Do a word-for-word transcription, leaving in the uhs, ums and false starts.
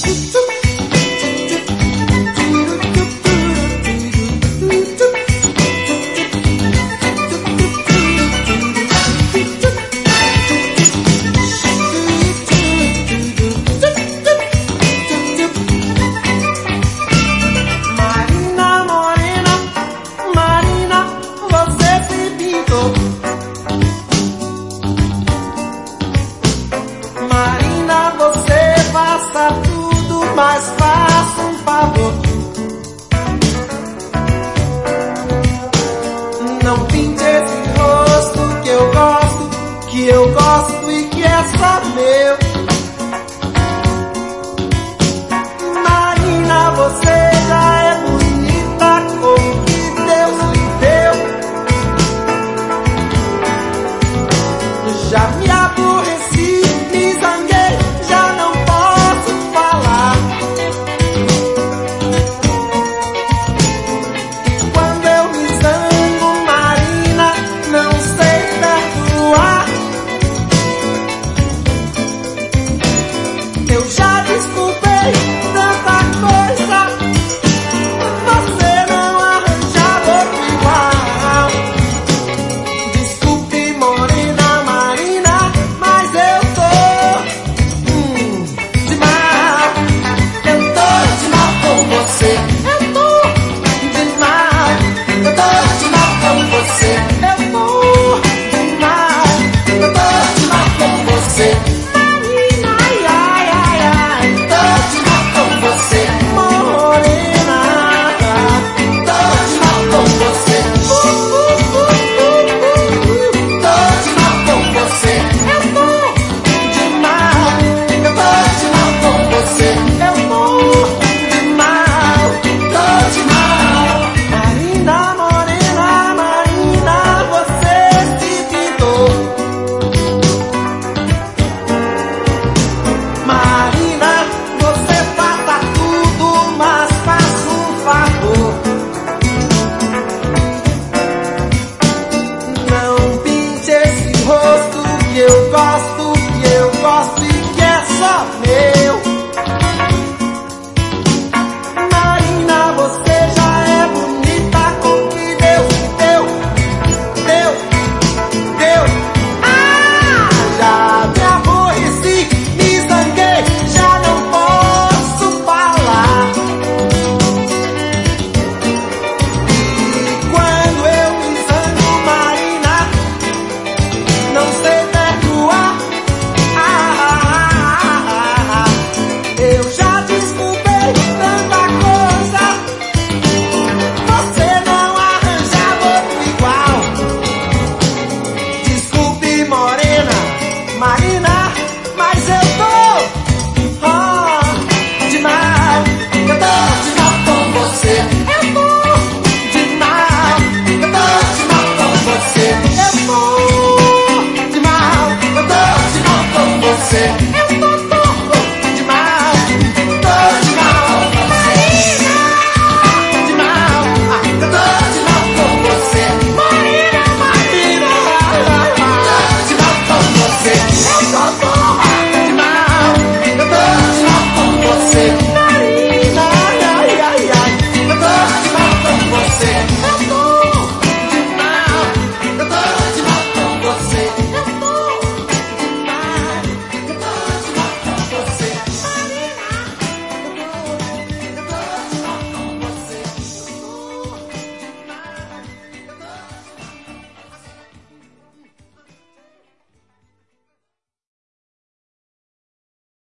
Mas faça um favor, não pinte esse rosto que eu gosto, que eu gosto e que é só meu. Marina, você já é bonita com o que Deus lhe deu. Já me aborreci, me zanguei, já não posso falar. Quando eu me zango, Marina, não sei perdoar. Eu já desculpei tanta coisa, você não arranjava outro igual. Desculpe, morena, Marina, mas eu tô hum, de mal. Eu tô de mal com você. Eu tô de mal. Eu tô de mal com você. Eu tô de mal. Eu tô de mal com você. Marina, ai, ai, ai, ai. Tô de mal com você. Morena, tô de mal com você. Uh, uh, uh, uh, uh, uh. Tô de mal com você. Eu tô de mal. Eu tô de mal com você. Eu tô de mal. Tô de mal. Marina, morena, Marina, você se pintou. Marina, você faça tudo, mas faça um favor. Não pinte esse rosto que eu gosto, que eu gosto e que é só meu.